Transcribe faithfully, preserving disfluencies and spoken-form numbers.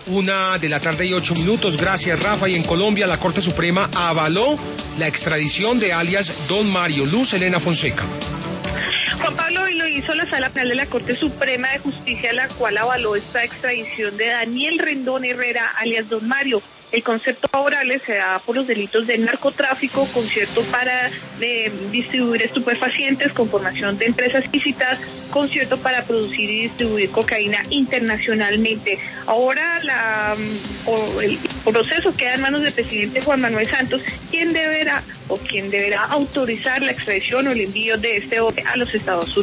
Una de la tarde y ocho minutos. Gracias, Rafa. Y en Colombia, la Corte Suprema avaló la extradición de alias Don Mario. Luz Helena Fonseca. Juan Pablo, hoy lo hizo la Sala Penal de la Corte Suprema de Justicia, la cual avaló esta extradición de Daniel Rendón Herrera, alias Don Mario. El concepto favorable se da por los delitos de narcotráfico, concierto para eh, distribuir estupefacientes, conformación de empresas ilícitas, concierto para producir y distribuir cocaína internacionalmente. Ahora la, o el proceso queda en manos del presidente Juan Manuel Santos, quien deberá o quien deberá autorizar la extradición o el envío de este hombre a los Estados Unidos.